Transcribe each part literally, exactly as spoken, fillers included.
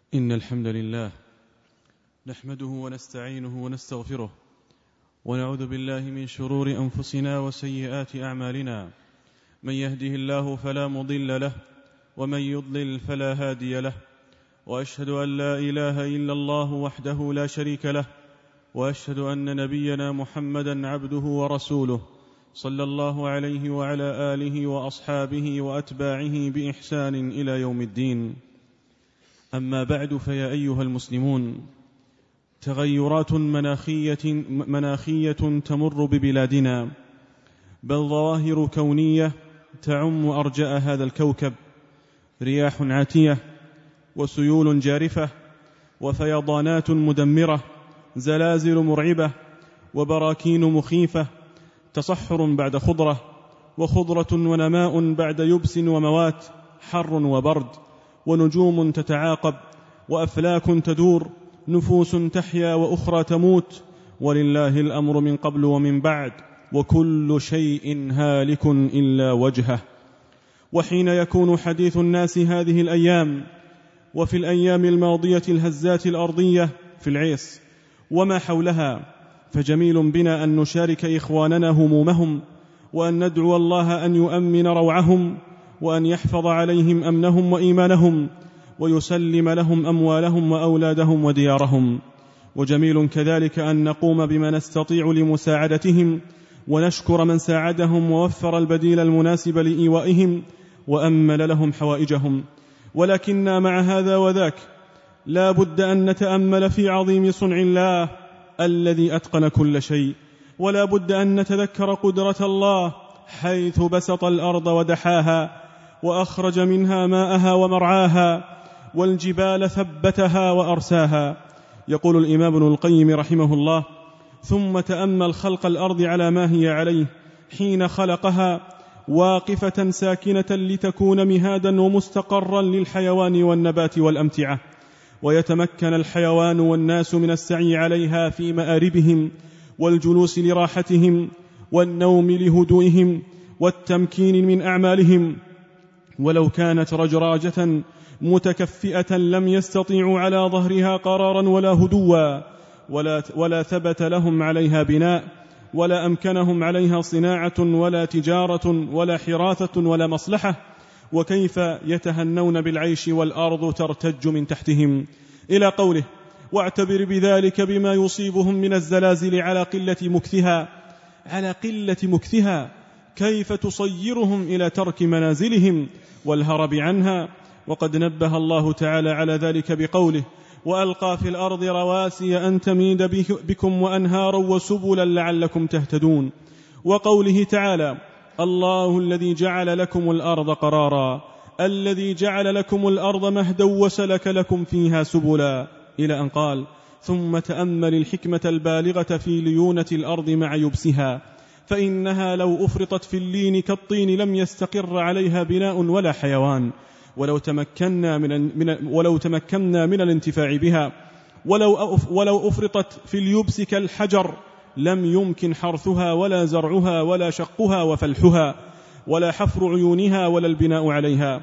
إن الحمد لله نحمده ونستعينه ونستغفره ونعوذ بالله من شرور أنفسنا وسيئات أعمالنا. من يهده الله فلا مضل له ومن يضلل فلا هادي له، وأشهد أن لا إله إلا الله وحده لا شريك له، وأشهد أن نبينا محمدا عبده ورسوله صلى الله عليه وعلى آله وأصحابه وأتباعه بإحسان إلى يوم الدين. أما بعد، فيا أيها المسلمون، تغيرات مناخية, مناخية تمر ببلادنا، بل ظواهر كونية تعم أرجاء هذا الكوكب، رياح عاتية وسيول جارفة وفيضانات مدمرة، زلازل مرعبة وبراكين مخيفة، تصحر بعد خضرة، وخضرة ونماء بعد يبس وموات، حر وبرد، ونجوم تتعاقب، وأفلاك تدور، نفوس تحيا وأخرى تموت، ولله الأمر من قبل ومن بعد، وكل شيء هالك إلا وجهه. وحين يكون حديث الناس هذه الأيام وفي الأيام الماضية الهزات الأرضية في العيص وما حولها، فجميل بنا أن نشارك إخواننا همومهم، وأن ندعو الله أن يؤمن روعهم، وأن يحفظ عليهم أمنهم وإيمانهم، ويسلم لهم أموالهم وأولادهم وديارهم. وجميل كذلك أن نقوم بما نستطيع لمساعدتهم، ونشكر من ساعدهم ووفر البديل المناسب لإيوائهم وأمل لهم حوائجهم. ولكننا مع هذا وذاك لا بد أن نتأمل في عظيم صنع الله الذي أتقن كل شيء، ولا بد أن نتذكر قدرة الله حيث بسط الأرض ودحاها، وأخرج منها ماءها ومرعاها، والجبال ثبتها وأرساها. يقول الإمام ابن القيم رحمه الله: ثم تأمل خلق الأرض على ما هي عليه حين خلقها، واقفة ساكنة لتكون مهادا ومستقرا للحيوان والنبات والأمتعة، ويتمكن الحيوان والناس من السعي عليها في مآربهم، والجلوس لراحتهم، والنوم لهدوئهم، والتمكين من أعمالهم. ولو كانت رجراجة متكفئة لم يستطيعوا على ظهرها قرارا ولا هدوا، ولا, ولا ثبت لهم عليها بناء، ولا أمكنهم عليها صناعة ولا تجارة ولا حراثة ولا مصلحة. وكيف يتهنون بالعيش والأرض ترتج من تحتهم، إلى قوله: واعتبر بذلك بما يصيبهم من الزلازل على قلة مكثها على قلة مكثها كيف تصيرهم إلى ترك منازلهم والهرب عنها. وقد نبه الله تعالى على ذلك بقوله: وألقى في الأرض رواسي أن تميد بكم وأنهارا وسبلا لعلكم تهتدون. وقوله تعالى: الله الذي جعل لكم الأرض قرارا، الذي جعل لكم الأرض مهدا وسلك لكم فيها سبلا، إلى أن قال: ثم تأمل الحكمة البالغة في ليونة الأرض مع يبسها، فإنها لو أفرطت في اللين كالطين لم يستقر عليها بناء ولا حيوان، ولو تمكنا من, من, ولو تمكنا من الانتفاع بها، ولو, ولو أفرطت في اليبس كالحجر لم يمكن حرثها ولا زرعها ولا شقها وفلحها ولا حفر عيونها ولا البناء عليها،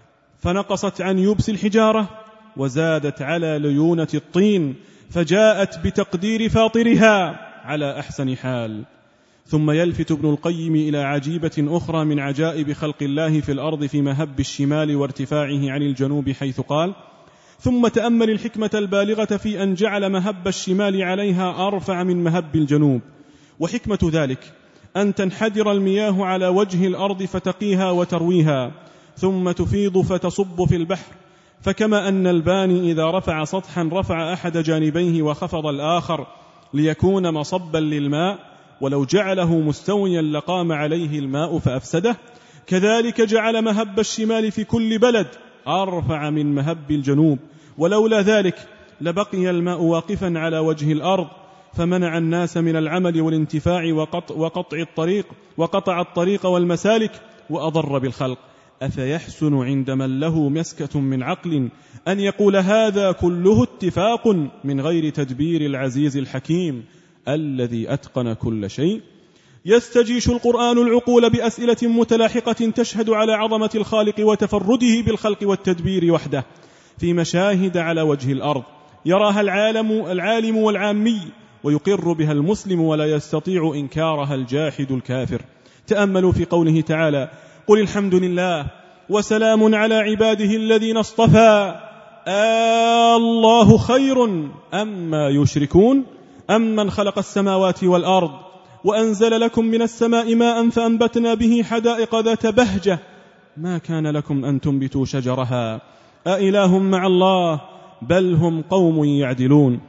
فنقصت عن يبس الحجارة وزادت على ليونة الطين، فجاءت بتقدير فاطرها على أحسن حال. ثم يلفت ابن القيم إلى عجيبة أخرى من عجائب خلق الله في الأرض في مهب الشمال وارتفاعه عن الجنوب، حيث قال: ثم تأمل الحكمة البالغة في أن جعل مهب الشمال عليها أرفع من مهب الجنوب. وحكمة ذلك أن تنحدر المياه على وجه الأرض فتقيها وترويها، ثم تفيض فتصب في البحر. فكما أن الباني إذا رفع سطحا رفع أحد جانبيه وخفض الآخر ليكون مصبا للماء، ولو جعله مستويا لقام عليه الماء فأفسده، كذلك جعل مهب الشمال في كل بلد أرفع من مهب الجنوب، ولولا ذلك لبقي الماء واقفا على وجه الأرض، فمنع الناس من العمل والانتفاع وقطع, وقطع الطريق وقطع الطريق والمسالك، وأضر بالخلق. أفيحسن عند من له مسكة من عقل أن يقول هذا كله اتفاق من غير تدبير العزيز الحكيم الذي أتقن كل شيء؟ يستجيش القرآن العقول بأسئلة متلاحقة تشهد على عظمة الخالق وتفرده بالخلق والتدبير وحده، في مشاهد على وجه الأرض يراها العالم العالم والعامي، ويقر بها المسلم ولا يستطيع إنكارها الجاحد الكافر. تأملوا في قوله تعالى: قل الحمد لله وسلام على عباده الذين اصطفى آه الله خير أما يشركون أمن خلق السماوات والأرض وأنزل لكم من السماء ماء فأنبتنا به حدائق ذات بهجة ما كان لكم أن تنبتوا شجرها أإله مع الله بل هم قوم يعدلون.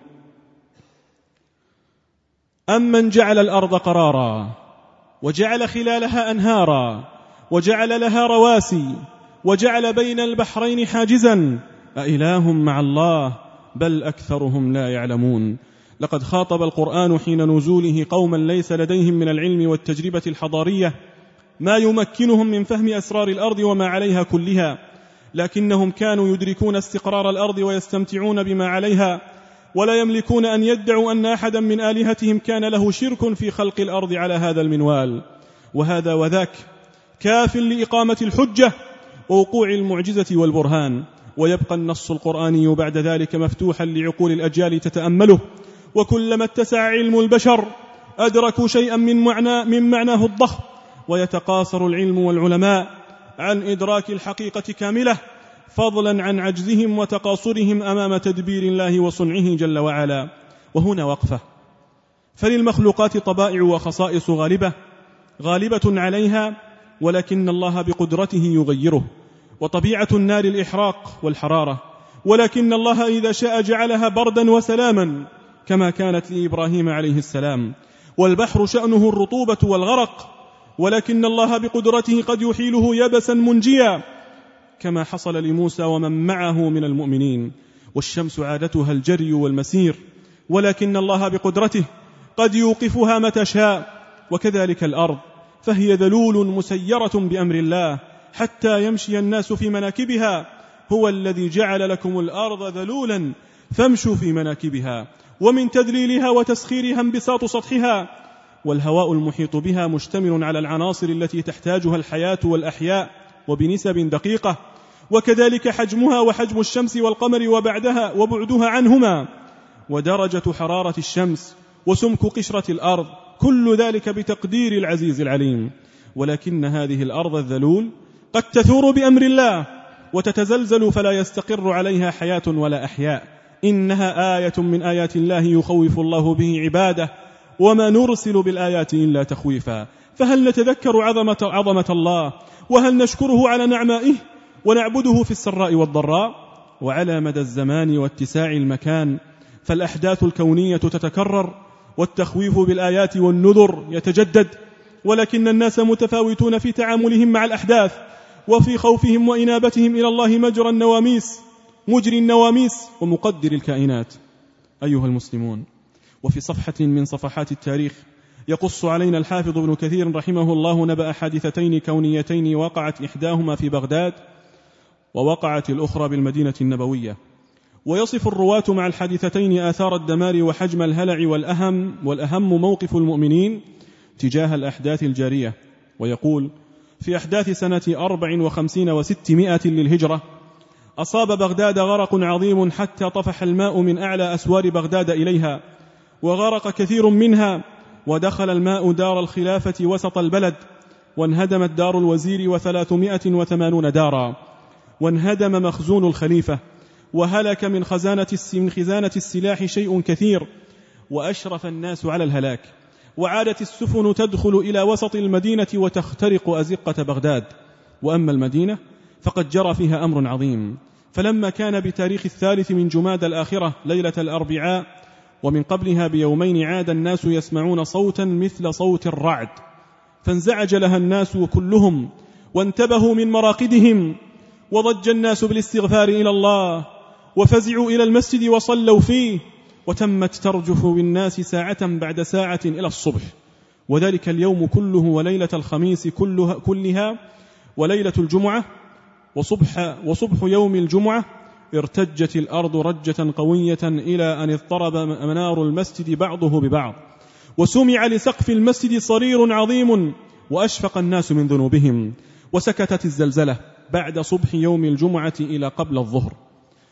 أمن جعل الأرض قرارا وجعل خلالها أنهارا وجعل لها رواسي وجعل بين البحرين حاجزا أإله مع الله بل أكثرهم لا يعلمون. لقد خاطب القرآن حين نزوله قوما ليس لديهم من العلم والتجربة الحضارية ما يمكنهم من فهم أسرار الأرض وما عليها كلها، لكنهم كانوا يدركون استقرار الأرض ويستمتعون بما عليها، ولا يملكون أن يدعوا أن أحدا من آلهتهم كان له شرك في خلق الأرض على هذا المنوال. وهذا وذاك كاف لإقامة الحجة ووقوع المعجزة والبرهان، ويبقى النص القرآني بعد ذلك مفتوحا لعقول الأجيال تتأمله، وكلما اتسع علم البشر أدركوا شيئا من, معنى من معناه الضخم، ويتقاصر العلم والعلماء عن إدراك الحقيقة كاملة، فضلا عن عجزهم وتقاصرهم أمام تدبير الله وصنعه جل وعلا. وهنا وقفة، فللمخلوقات طبائع وخصائص غالبة غالبة عليها، ولكن الله بقدرته يغيره. وطبيعة النار الإحراق والحرارة، ولكن الله إذا شاء جعلها بردا وسلاما كما كانت لإبراهيم عليه السلام. والبحر شأنه الرطوبة والغرق، ولكن الله بقدرته قد يحيله يبسا منجيا كما حصل لموسى ومن معه من المؤمنين. والشمس عادتها الجري والمسير، ولكن الله بقدرته قد يوقفها متى شاء. وكذلك الأرض، فهي ذلول مسيرة بأمر الله حتى يمشي الناس في مناكبها. هو الذي جعل لكم الأرض ذلولا فامشوا في مناكبها، ومن تذليلها وتسخيرها انبساط سطحها. والهواء المحيط بها مشتمل على العناصر التي تحتاجها الحياة والأحياء وبنسب دقيقة، وكذلك حجمها وحجم الشمس والقمر وبعدها وبعدها عنهما، ودرجة حرارة الشمس وسمك قشرة الأرض، كل ذلك بتقدير العزيز العليم. ولكن هذه الأرض الذلول قد تثور بأمر الله وتتزلزل فلا يستقر عليها حياة ولا أحياء. إنها آية من آيات الله يخوف الله به عباده، وما نرسل بالآيات إلا تخويفا. فهل نتذكر عظمة, عظمة الله، وهل نشكره على نعمائه ونعبده في السراء والضراء؟ وعلى مدى الزمان واتساع المكان فالأحداث الكونية تتكرر، والتخويف بالآيات والنذر يتجدد، ولكن الناس متفاوتون في تعاملهم مع الأحداث وفي خوفهم وإنابتهم إلى الله مجرى النواميس مجري النواميس ومقدر الكائنات. أيها المسلمون، وفي صفحة من صفحات التاريخ يقص علينا الحافظ ابن كثير رحمه الله نبأ حادثتين كونيتين وقعت إحداهما في بغداد ووقعت الأخرى بالمدينة النبوية، ويصف الرواة مع الحادثتين آثار الدمار وحجم الهلع، والأهم, والأهم موقف المؤمنين تجاه الأحداث الجارية. ويقول: في أحداث سنة أربع وخمسين وستمائة للهجرة أصاب بغداد غرق عظيم حتى طفح الماء من أعلى أسوار بغداد إليها، وغرق كثير منها، ودخل الماء دار الخلافة وسط البلد، وانهدمت دار الوزير وثلاثمائة وثمانون دارا، وانهدم مخزون الخليفة، وهلك من خزانة, من خزانة السلاح شيء كثير، وأشرف الناس على الهلاك، وعادت السفن تدخل إلى وسط المدينة وتخترق أزقة بغداد. وأما المدينة فقد جرى فيها أمر عظيم، فلما كان بتاريخ الثالث من جماد الآخرة ليلة الأربعاء ومن قبلها بيومين عاد الناس يسمعون صوتا مثل صوت الرعد، فانزعج لها الناس كلهم وانتبهوا من مراقدهم، وضج الناس بالاستغفار إلى الله، وفزعوا إلى المسجد وصلوا فيه، وتمت ترجف بالناس ساعة بعد ساعة إلى الصبح. وذلك اليوم كله وليلة الخميس كلها, كلها وليلة الجمعة وصبح, وصبح يوم الجمعة ارتجت الأرض رجة قوية إلى أن اضطرب منار المسجد بعضه ببعض، وسمع لسقف المسجد صرير عظيم، وأشفق الناس من ذنوبهم، وسكتت الزلزلة بعد صبح يوم الجمعة إلى قبل الظهر.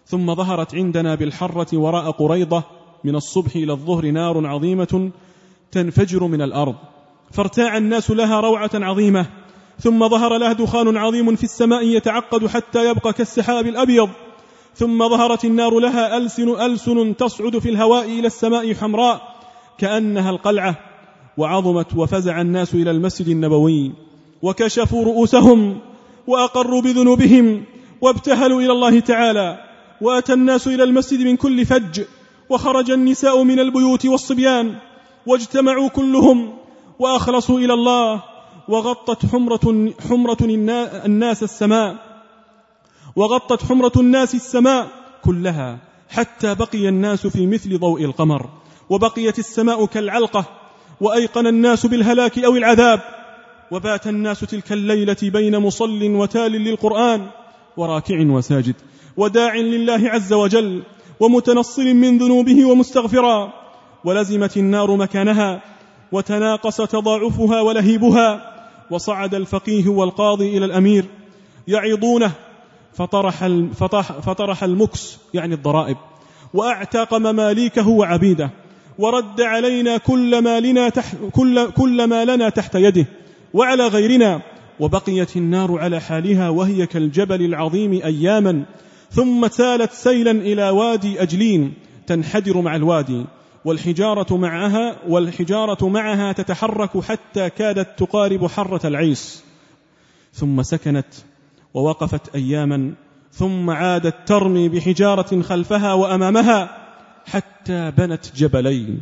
ثم ظهرت عندنا بالحرة وراء قريضة من الصبح إلى الظهر نار عظيمة تنفجر من الأرض، فارتاع الناس لها روعة عظيمة. ثم ظهر لها دخان عظيم في السماء يتعقد حتى يبقى كالسحاب الأبيض. ثم ظهرت النار لها ألسن ألسن تصعد في الهواء إلى السماء حمراء كأنها القلعة. وعظمت وفزع الناس إلى المسجد النبوي وكشفوا رؤوسهم وأقروا بذنوبهم وابتهلوا إلى الله تعالى. وأتى الناس إلى المسجد من كل فج، وخرج النساء من البيوت والصبيان، واجتمعوا كلهم وأخلصوا إلى الله. وغطت حمرة, حمرة الناس السماء وغطت حمرة الناس السماء كلها حتى بقي الناس في مثل ضوء القمر، وبقيت السماء كالعلقة، وأيقن الناس بالهلاك أو العذاب. وبات الناس تلك الليلة بين مصل وتال للقرآن وراكع وساجد وداع لله عز وجل ومتنصل من ذنوبه ومستغفرا. ولزمت النار مكانها وتناقص تضاعفها ولهيبها. وصعد الفقيه والقاضي إلى الأمير يعظونه فطرح, فطرح المكس يعني الضرائب، وأعتاق مماليكه وعبيده، ورد علينا كل ما لنا تحت, كل, كل ما لنا تحت يده وعلى غيرنا. وبقيت النار على حالها وهي كالجبل العظيم أياما، ثم سالت سيلا إلى وادي أجلين تنحدر مع الوادي، والحجارة معها, والحجارة معها تتحرك حتى كادت تقارب حرة العيس. ثم سكنت ووقفت أياما، ثم عادت ترمي بحجارة خلفها وأمامها حتى بنت جبلين.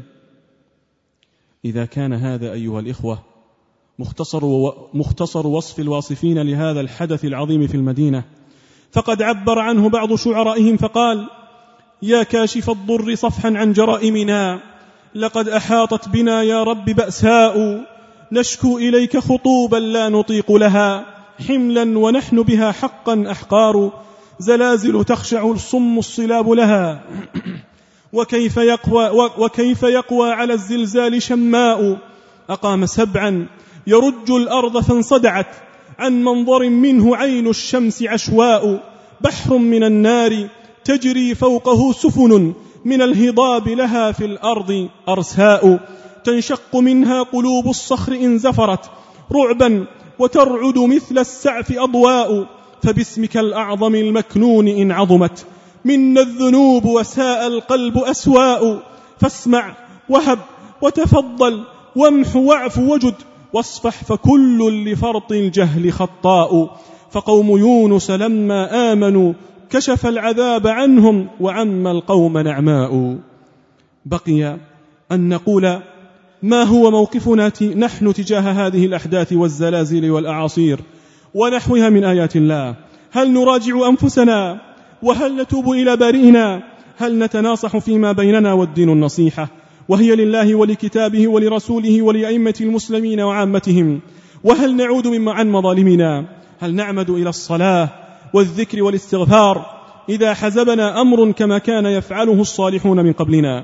إذا كان هذا أيها الإخوة مختصر, مختصر وصف الواصفين لهذا الحدث العظيم في المدينة، فقد عبر عنه بعض شعرائهم فقال: يا كاشف الضر صفحا عن جرائمنا، لقد أحاطت بنا يا رب بأساء، نشكو إليك خطوبا لا نطيق لها حملا، ونحن بها حقا أحقار، زلازل تخشع الصم الصلاب لها، وكيف يقوى, وكيف يقوى على الزلزال شماء، أقام سبعا يرج الأرض فانصدعت، عن منظر منه عين الشمس عشواء، بحر من النار تجري فوقه سفن، من الهضاب لها في الأرض أرساء، تنشق منها قلوب الصخر إن زفرت رعبا، وترعد مثل السعف أضواء، فباسمك الأعظم المكنون إن عظمت منا الذنوب وساء القلب أسواء، فاسمع وهب وتفضل وامح واعف وجد، واصفح فكل لفرط الجهل خطاء، فقوم يونس لما آمنوا كشف العذاب عنهم، وعم القوم نعماء. بقي أن نقول ما هو موقفنا نحن تجاه هذه الأحداث والزلازل والأعاصير ونحوها من آيات الله. هل نراجع أنفسنا؟ وهل نتوب إلى بارئنا؟ هل نتناصح فيما بيننا؟ والدين النصيحة، وهي لله ولكتابه ولرسوله ولأئمة المسلمين وعامتهم. وهل نعود مما عن مظالمنا؟ هل نعمد إلى الصلاة والذكر والاستغفار إذا حزبنا أمر كما كان يفعله الصالحون من قبلنا؟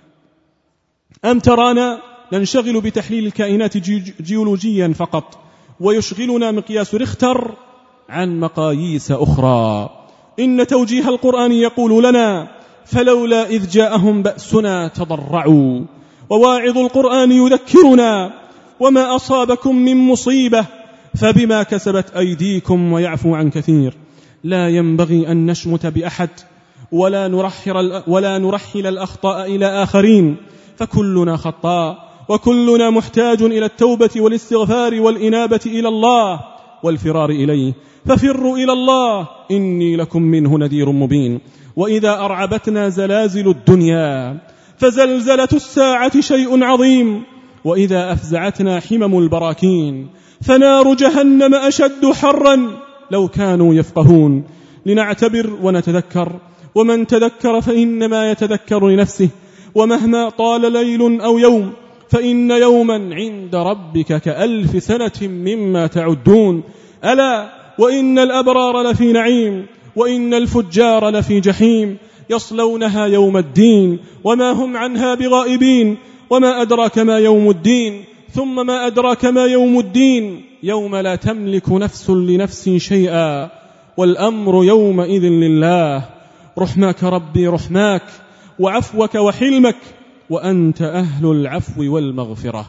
أم ترانا ننشغل بتحليل الكائنات جيولوجيا فقط، ويشغلنا مقياس ريختر عن مقاييس أخرى؟ إن توجيه القرآن يقول لنا: فلولا إذ جاءهم بأسنا تضرعوا، وواعظ القرآن يذكرنا: وما أصابكم من مصيبة فبما كسبت أيديكم ويعفو عن كثير. لا ينبغي أن نشمت بأحد ولا نرحل, ولا نرحل الأخطاء إلى آخرين، فكلنا خطاء، وكلنا محتاج إلى التوبة والاستغفار والإنابة إلى الله والفرار إليه. ففروا إلى الله إني لكم منه نذير مبين. وإذا أرعبتنا زلازل الدنيا فزلزلة الساعة شيء عظيم، وإذا أفزعتنا حمم البراكين فنار جهنم أشد حرا لو كانوا يفقهون. لنعتبر ونتذكر، ومن تذكر فإنما يتذكر لنفسه، ومهما طال ليل أو يوم فإن يوما عند ربك كألف سنة مما تعدون. ألا وإن الأبرار لفي نعيم، وإن الفجار لفي جحيم، يصلونها يوم الدين وما هم عنها بغائبين. وما أدراك ما يوم الدين، ثم ما أدراك ما يوم الدين، يوم لا تملك نفس لنفس شيئا، والأمر يومئذ لله. رحماك ربي رحماك، وعفوك وحلمك، وأنت أهل العفو والمغفرة.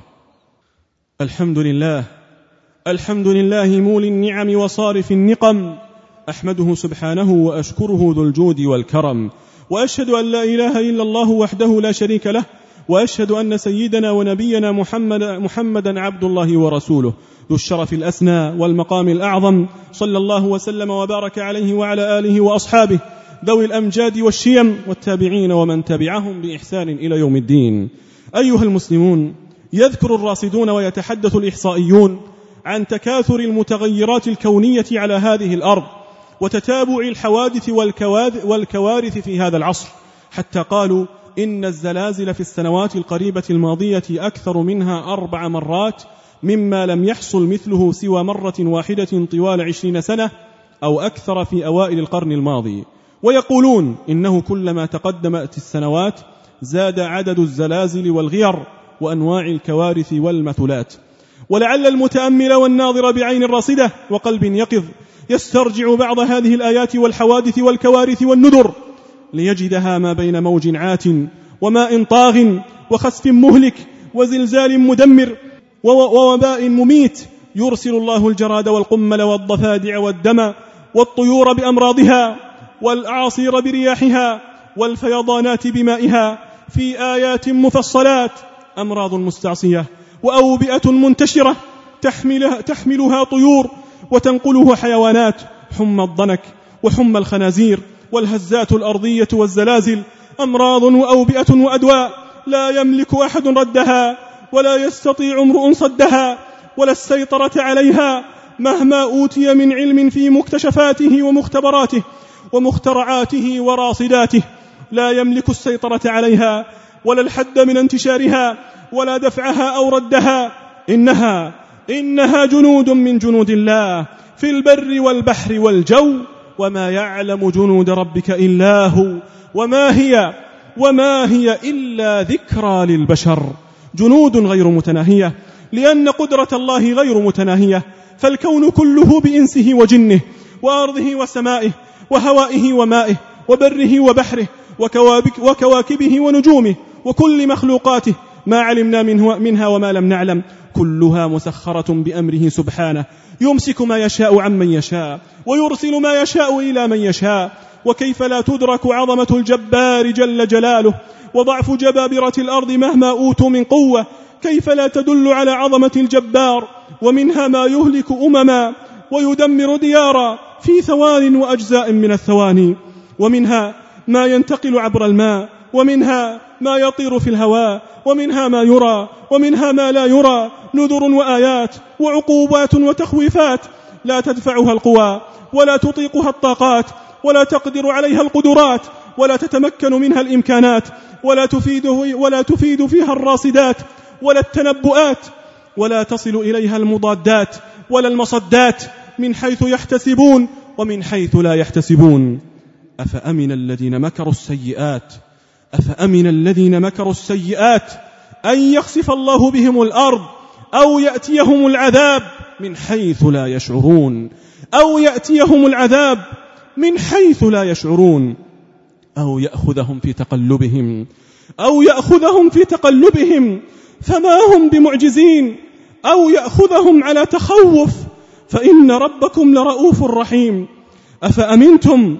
الحمد لله، الحمد لله مولي النعم وصارف النقم، أحمده سبحانه وأشكره ذو الجود والكرم، وأشهد أن لا إله إلا الله وحده لا شريك له، وأشهد أن سيدنا ونبينا محمد محمدا عبد الله ورسوله ذو الشرف الأسنى والمقام الأعظم، صلى الله وسلم وبارك عليه وعلى آله وأصحابه ذوي الأمجاد والشيم، والتابعين ومن تبعهم بإحسان إلى يوم الدين. أيها المسلمون، يذكر الراصدون ويتحدث الإحصائيون عن تكاثر المتغيرات الكونية على هذه الأرض، وتتابع الحوادث والكوارث في هذا العصر، حتى قالوا إن الزلازل في السنوات القريبة الماضية أكثر منها أربع مرات، مما لم يحصل مثله سوى مرة واحدة طوال عشرين سنة أو أكثر في أوائل القرن الماضي. ويقولون إنه كلما تقدمت السنوات زاد عدد الزلازل والغير وأنواع الكوارث والمثلات. ولعل المتأمل والناظر بعين راصدة وقلب يقظ يسترجع بعض هذه الآيات والحوادث والكوارث والنذر ليجدها ما بين موج عات وماء طاغ وخسف مهلك وزلزال مدمر ووباء مميت، يرسل الله الجراد والقمل والضفادع والدم والطيور بأمراضها والأعاصير برياحها والفيضانات بمائها في آيات مفصلات، أمراض مستعصية وأوبئة منتشرة تحملها, تحملها طيور وتنقلها حيوانات، حمى الضنك وحمى الخنازير والهزات الأرضية والزلازل، أمراض وأوبئة وأدواء لا يملك أحد ردها ولا يستطيع امرؤ صدها ولا السيطرة عليها مهما أوتي من علم في مكتشفاته ومختبراته ومخترعاته وراصداته، لا يملك السيطرة عليها ولا الحد من انتشارها ولا دفعها أو ردها. إنها إنها جنود من جنود الله في البر والبحر والجو، وما يعلم جنود ربك إلا هو، وما هي وما هي إلا ذكرى للبشر. جنود غير متناهية، لأن قدرة الله غير متناهية، فالكون كله بإنسه وجنه وأرضه وسمائه وهوائه ومائه وبره وبحره وكواكبه ونجومه وكل مخلوقاته، ما علمنا منه منها وما لم نعلم، كلها مسخرة بأمره سبحانه، يمسك ما يشاء عمن يشاء ويرسل ما يشاء إلى من يشاء. وكيف لا تدرك عظمة الجبار جل جلاله وضعف جبابرة الأرض مهما أوتوا من قوة؟ كيف لا تدل على عظمة الجبار؟ ومنها ما يهلك أمما ويدمر ديارا في ثوان وأجزاء من الثواني، ومنها ما ينتقل عبر الماء، ومنها ما يطير في الهواء، ومنها ما يرى ومنها ما لا يرى، نذر وآيات وعقوبات وتخويفات لا تدفعها القوى ولا تطيقها الطاقات ولا تقدر عليها القدرات ولا تتمكن منها الإمكانات، ولا تفيد, ولا تفيد فيها الراصدات ولا التنبؤات، ولا تصل إليها المضادات ولا المصدات، من حيث يحتسبون ومن حيث لا يحتسبون. أفأمن الذين مكروا السيئات أفأمن الذين مكروا السيئات أن يخسف الله بهم الأرض أو يأتيهم العذاب من حيث لا يشعرون أو يأتيهم العذاب من حيث لا يشعرون أو يأخذهم في تقلبهم أو يأخذهم في تقلبهم فما هم بمعجزين أو يأخذهم على تخوف فإن ربكم لرؤوف رحيم. أفأمنتم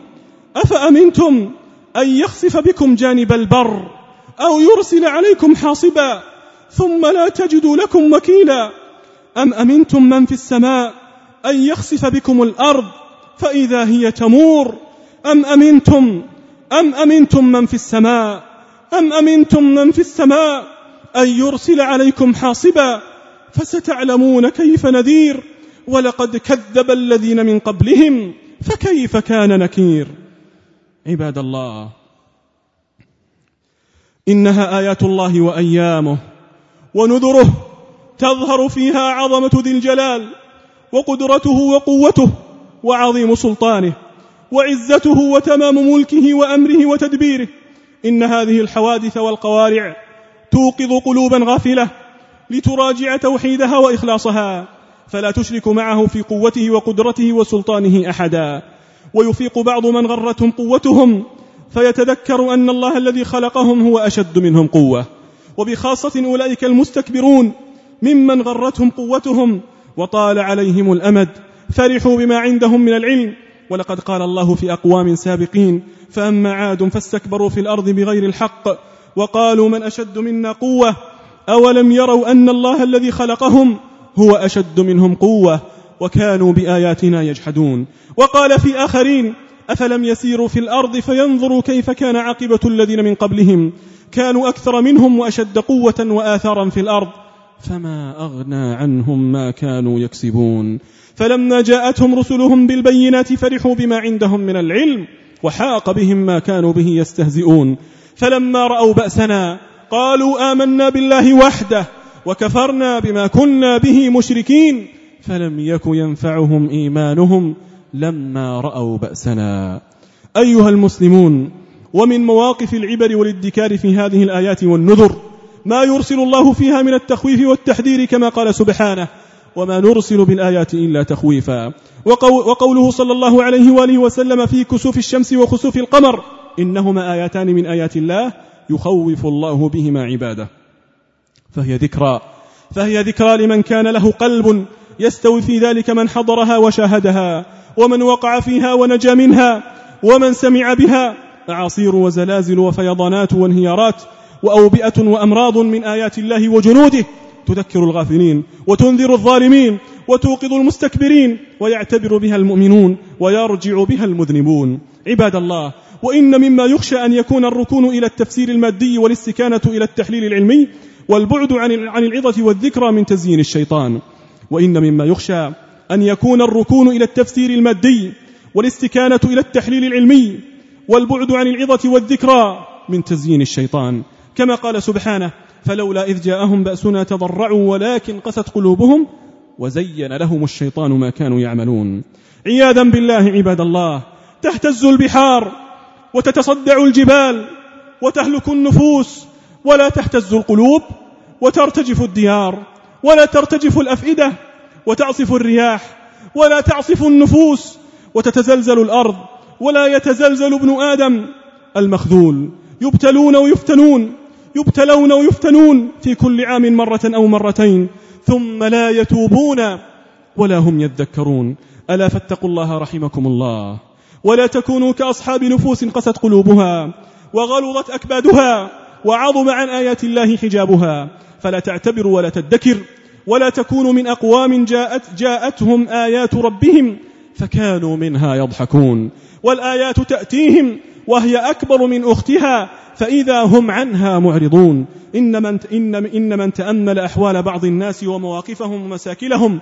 أفأمنتم أن يخسف بكم جانب البر أو يرسل عليكم حاصبا ثم لا تجدوا لكم وكيلا، أم أمنتم من في السماء أن يخسف بكم الأرض فإذا هي تمور، أم أمنتم أم أمنتم من في السماء أم أمنتم من في السماء أن يرسل عليكم حاصبا فستعلمون كيف نذير، ولقد كذب الذين من قبلهم فكيف كان نكير. عباد الله، إنها آيات الله وأيامه ونذره تظهر فيها عظمة ذي الجلال وقدرته وقوته وعظيم سلطانه وعزته وتمام ملكه وأمره وتدبيره. إن هذه الحوادث والقوارع توقظ قلوبا غافلة لتراجع توحيدها وإخلاصها، فلا تشرك معه في قوته وقدرته وسلطانه أحدا، ويفيق بعض من غرتهم قوتهم فيتذكروا أن الله الذي خلقهم هو أشد منهم قوة، وبخاصة أولئك المستكبرون ممن غرتهم قوتهم وطال عليهم الأمد، فرحوا بما عندهم من العلم. ولقد قال الله في أقوام سابقين: فأما عاد فاستكبروا في الأرض بغير الحق وقالوا من أشد منا قوة أولم يروا أن الله الذي خلقهم هو أشد منهم قوة وكانوا بآياتنا يجحدون. وقال في آخرين: أفلم يسيروا في الأرض فينظروا كيف كان عاقبة الذين من قبلهم كانوا أكثر منهم وأشد قوة وآثارا في الأرض فما أغنى عنهم ما كانوا يكسبون. فلما جاءتهم رسلهم بالبينات فرحوا بما عندهم من العلم وحاق بهم ما كانوا به يستهزئون. فلما رأوا بأسنا قالوا آمنا بالله وحده وكفرنا بما كنا به مشركين فلم يك ينفعهم إيمانهم لما رأوا بأسنا. أيها المسلمون، ومن مواقف العبر والادكار في هذه الآيات والنذر ما يرسل الله فيها من التخويف والتحذير، كما قال سبحانه: وما نرسل بالآيات إلا تخويفا. وقوله صلى الله عليه وآله وسلم في كسوف الشمس وخسوف القمر: إنهما آياتان من آيات الله يخوف الله بهما عباده. فهي ذكرى فهي ذكرى لمن كان له قلب يستوي في ذلك من حضرها وشاهدها، ومن وقع فيها ونجا منها، ومن سمع بها. أعاصير وزلازل وفيضانات وانهيارات وأوبئة وأمراض من آيات الله وجنوده تذكر الغافلين وتنذر الظالمين وتوقظ المستكبرين ويعتبر بها المؤمنون ويرجع بها المذنبون. عباد الله، وإن مما يخشى أن يكون الركون إلى التفسير المادي والاستكانة إلى التحليل العلمي والبعد عن العظة والذكرى من تزيين الشيطان. وإن مما يخشى أن يكون الركون إلى التفسير المادي والاستكانة إلى التحليل العلمي والبعد عن العظة والذكرى من تزيين الشيطان، كما قال سبحانه: فلولا إذ جاءهم بأسنا تضرعوا ولكن قست قلوبهم وزين لهم الشيطان ما كانوا يعملون. عياذا بالله عباد الله، تهتز البحار وتتصدع الجبال وتهلك النفوس ولا تهتز القلوب، وترتجف الديار ولا ترتجف الأفئدة، وتعصف الرياح ولا تعصف النفوس، وتتزلزل الأرض ولا يتزلزل ابن آدم المخذول. يبتلون ويفتنون يبتلون ويفتنون في كل عام مرة أو مرتين ثم لا يتوبون ولا هم يذكرون. ألا فاتقوا الله رحمكم الله، ولا تكونوا كأصحاب نفوس قست قلوبها وغلظت أكبادها وعظم عن آيات الله حجابها، فلا تعتبروا ولا تدكر، ولا تكونوا من أقوام جاءت جاءتهم آيات ربهم فكانوا منها يضحكون، والآيات تأتيهم وهي أكبر من أختها فإذا هم عنها معرضون. إن من, إن, إن من تأمل أحوال بعض الناس ومواقفهم ومساكلهم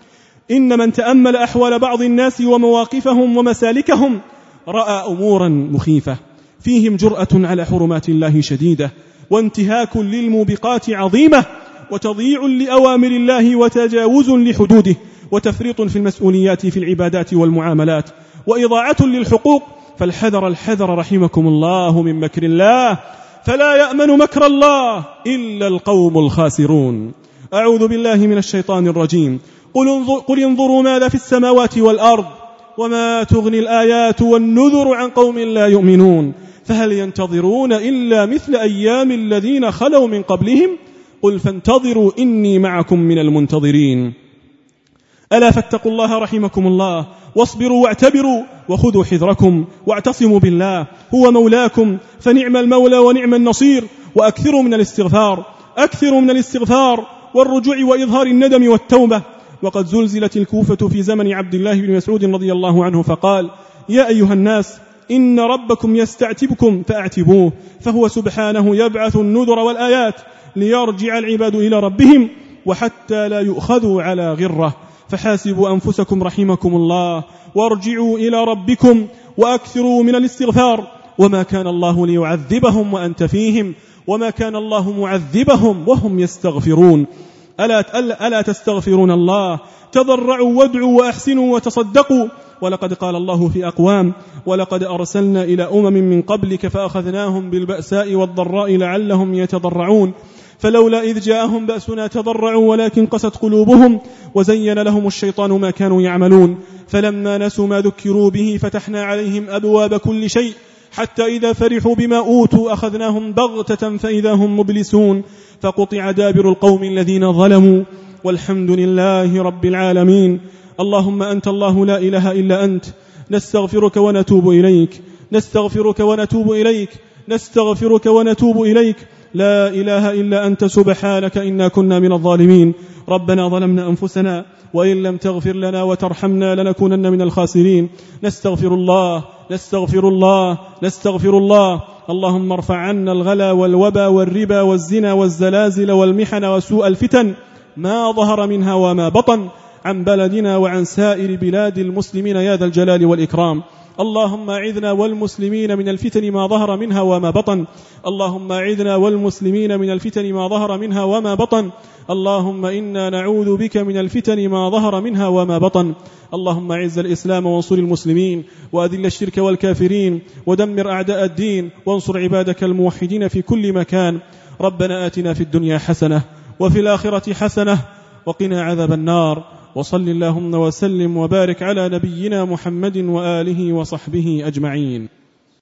إن من تأمل أحوال بعض الناس ومواقفهم ومسالكهم رأى أمورا مخيفة فيهم جرأة على حرمات الله شديدة، وانتهاك للموبقات عظيمة، وتضييع لأوامر الله وتجاوز لحدوده، وتفريط في المسؤوليات في العبادات والمعاملات، وإضاعة للحقوق. فالحذر الحذر رحمكم الله من مكر الله، فلا يأمن مكر الله إلا القوم الخاسرون. أعوذ بالله من الشيطان الرجيم. قل, انظر قل انظروا ماذا في السماوات والأرض وما تغني الآيات والنذر عن قوم لا يؤمنون فهل ينتظرون إلا مثل أيام الذين خلوا من قبلهم قل فانتظروا إني معكم من المنتظرين. ألا فاتقوا الله رحمكم الله، واصبروا واعتبروا وخذوا حذركم واعتصموا بالله، هو مولاكم فنعم المولى ونعم النصير. وأكثروا من الاستغفار أكثروا من الاستغفار والرجوع وإظهار الندم والتوبة. وقد زلزلت الكوفة في زمن عبد الله بن مسعود رضي الله عنه فقال: يا أيها الناس إن ربكم يستعتبكم فأعتبوه، فهو سبحانه يبعث النذر والآيات ليرجع العباد إلى ربهم وحتى لا يؤخذوا على غرة. فحاسبوا أنفسكم رحمكم الله وارجعوا إلى ربكم وأكثروا من الاستغفار. وما كان الله ليعذبهم وأنت فيهم وما كان الله معذبهم وهم يستغفرون. ألا, ألا, ألا تستغفرون الله؟ تضرعوا وادعوا وأحسنوا وتصدقوا. ولقد قال الله في أقوام: ولقد أرسلنا إلى أمم من قبلك فأخذناهم بالبأساء والضراء لعلهم يتضرعون فلولا إذ جاءهم بأسنا تضرعوا ولكن قست قلوبهم وزين لهم الشيطان ما كانوا يعملون فلما نسوا ما ذكروا به فتحنا عليهم أبواب كل شيء حتى إذا فرحوا بما أوتوا أخذناهم بغتة فإذا هم مبلسون فقطع دابر القوم الذين ظلموا والحمد لله رب العالمين. اللهم أنت الله لا إله إلا أنت، نستغفرك ونتوب إليك، نستغفرك ونتوب إليك، نستغفرك ونتوب إليك، لا إله إلا أنت سبحانك إنا كنا من الظالمين. ربنا ظلمنا أنفسنا وإن لم تغفر لنا وترحمنا لنكونن من الخاسرين. نستغفر الله نستغفر الله نستغفر الله. اللهم ارفع عنا الغلا والوبا والربا والزنا والزلازل والمحن وسوء الفتن ما ظهر منها وما بطن عن بلدنا وعن سائر بلاد المسلمين يا ذا الجلال والإكرام. اللهم أعذنا والمسلمين من الفتن ما ظهر منها وما بطن. اللهم أعذنا والمسلمين من الفتن ما ظهر منها وما بطن. اللهم إنا نعوذ بك من الفتن ما ظهر منها وما بطن. اللهم أعز الإسلام وانصر المسلمين وأذل الشرك والكافرين ودمر أعداء الدين وانصر عبادك الموحدين في كل مكان. ربنا آتنا في الدنيا حسنة وفي الآخرة حسنة وقنا عذاب النار. وصل اللهم وسلم وبارك على نبينا محمد وآله وصحبه أجمعين.